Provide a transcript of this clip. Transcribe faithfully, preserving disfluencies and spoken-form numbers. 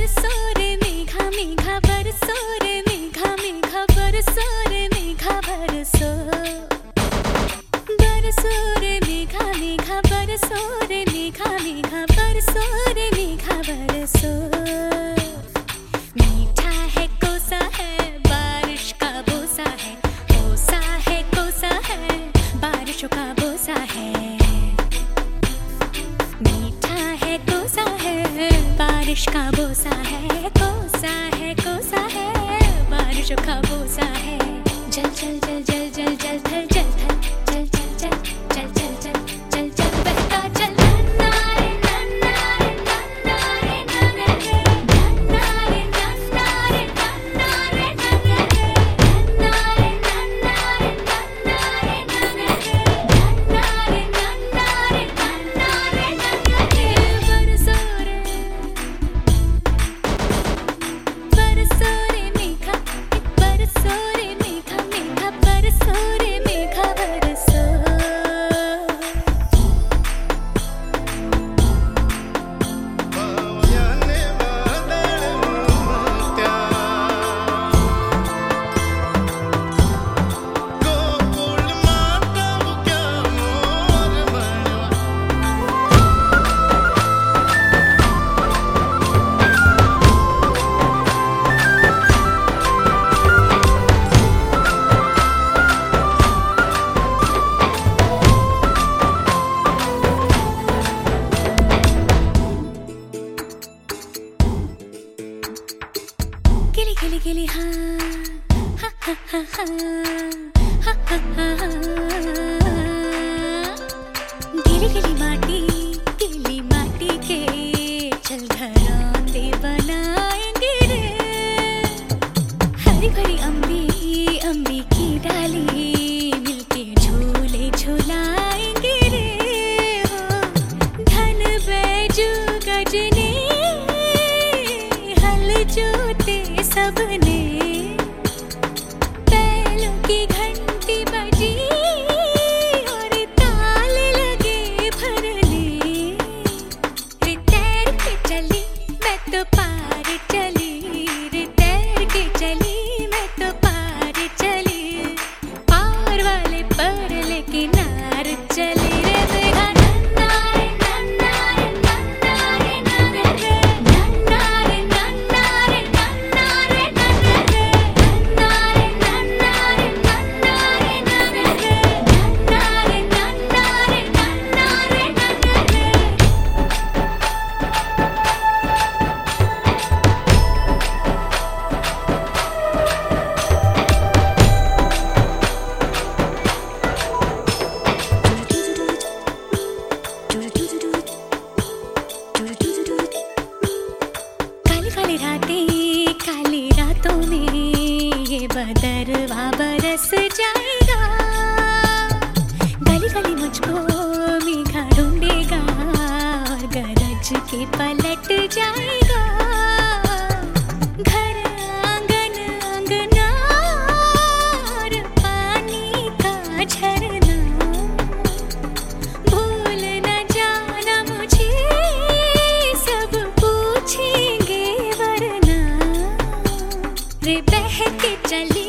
बरसो रे मेघा मेघा बरसो रे मेघा मेघा बरसो रे मेघा बरसो बरसो रे मेघा मेघा बरसो रे मेघा मेघा बरसो रे मेघा बरसो। मीठा है कोसा है बारिश का बोसा है, कोसा है कोसा है बारिशों का बोसा है। मीठा है कोसा है बारिश का बोसा है, कोसा है कोसा है बारिशों का बोसा है। जल जल जल जल जल जल थल जल थल जल जल जल जल जल जल जल जल बहता जल। नन्ना रे नन्ना रे नन्ना रे नन्ना रे नन्ना रे नन्ना रे नन्ना रे नन्ना रे नन्ना रे नन्ना रे नन्ना रे नन्ना रे नन्ना रे नन्ना रे नन्ना रे नन्ना रे। बरसो रे बरसो रे मेघा बरसो रे मेघा मेघा बरसो रे मेघा बरसो। गिली गिली गिली हाँ हा हा हा हा हा हा हा हा। गिली गिली माटी गिली माटी के चल घरौंदे बनाएंगे रे। हरी भरी अम्बी अम्बी की डाली मिलके झूले झुलाएंगे रे। हो धन बैजू गजने हल जोते सबने, बैलों की घंटी बजी और ताल लगे भरने। रे तैर के चली मैं तो पार चली, रे तैर के चली मैं तो पार चली, पार वाले पर लेके नार चली। रे मेघा नन्ना रे नन्ना रे नन्ना रे नन्ना रे नन्ना रे नन्ना रे नन्ना रे नन्ना रे नन्ना रे नन्ना रे नन्ना रे नन्ना रे नन्ना रे नन्ना रे नन्ना रे नन्ना रे। काली काली रातें काली रातों में ये बदरवा बरस जाएगा। गली गली मुझको मेघा ढूंढेगा और गरज के पलट जाएगा। घर आंगन आंगना और पानी का झरना, भूल न जाना मुझे सब पूछेंगे वरना। रे बह के चली